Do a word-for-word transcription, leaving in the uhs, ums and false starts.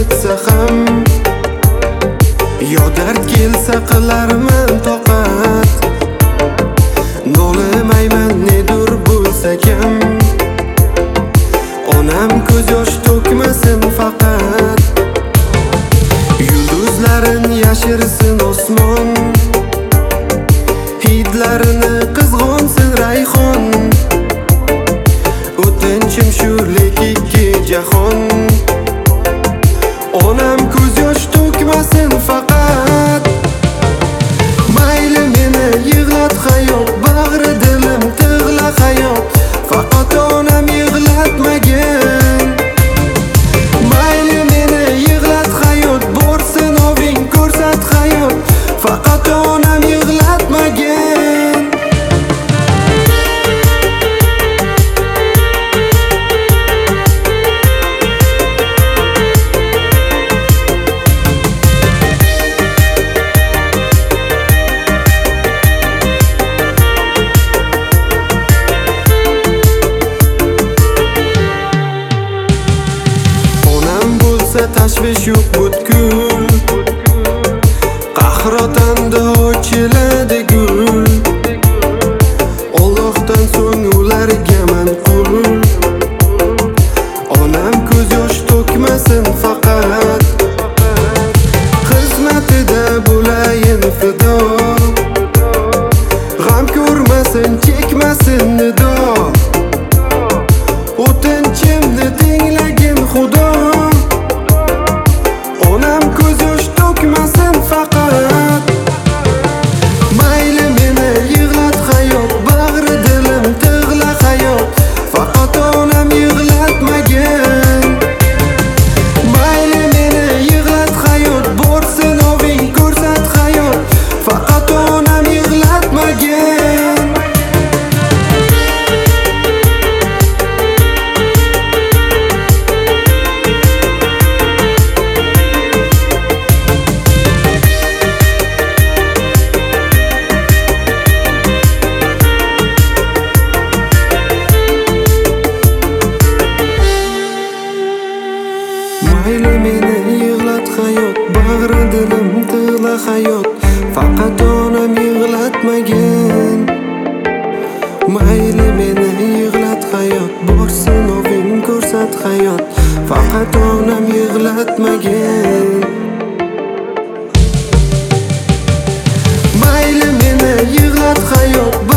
yetsa ham, yo dard kelsa qilarman toqat. Nolimayman nedur bo'lsa kam, onam ko'z yosh to'kmasin faqat. Yulduzlarin yashirsin osmon, hidlarini qizg'onsin rayhon. O'tinchim shu lek ikki jahon, onam ko'z yosh to'kmasin faqat. Mayli meni yig'lat hayot, bag'ri dilim tig'la hayot, faqat onam yig'latmagin. Mayli meni yig'lat hayot, borsin oving ko'rsat hayot, faqat onam yig'latmagin. Tashvish yo'q butkul, qahratanda ochiladi gul. Allohdan so'ng ularga manqul, onam ko'z yosh to'kmasin faqat. Xizmatida bo'layin fido, g'am ko'rmasin chekmasin nido. O'tinchimni tinglagin Xudo, onam ko'z yosh to'kmasin faqat. Mayli meni yig'lat hayot, bag'ri dilim tig'la hayot, faqat onam yig'latmagin. Mayli meni yig'lat hayot, borsin oving ko'rsat hayot, faqat onam yig'latmagin. Mayli meni yig'lat hayot, bag'ri dilim tig'la hayot, faqat onam yig'latmagin. Mayli meni yig'lat hayot, borsin oving ko'rsat hayot, faqat onam yig'latmagin. Mayli meni yig'lat hayot,